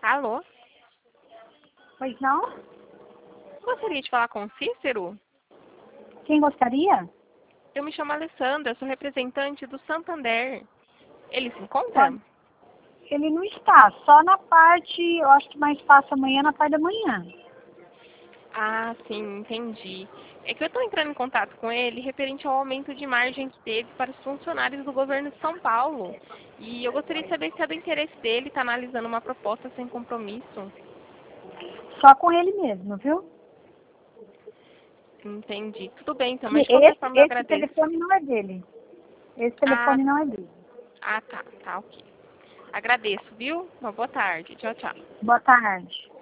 Alô? Pois não? Gostaria de falar com o Cícero? Quem gostaria? Eu me chamo Alessandra, sou representante do Santander. Ele se encontra? Olha, ele não está, só na parte, eu acho que mais fácil amanhã, na parte da manhã. Ah, sim, entendi. É que eu estou entrando em contato com ele referente ao aumento de margem que teve para os funcionários do governo de São Paulo. E eu gostaria de saber se é do interesse dele estar analisando uma proposta sem compromisso. Só com ele mesmo, viu? Entendi. Tudo bem, então, Que mas de qualquer forma eu esse agradeço. telefone não é dele. Esse Ah, telefone não é dele. tá, ok. Agradeço, viu? Uma boa tarde. Tchau, tchau. Boa tarde.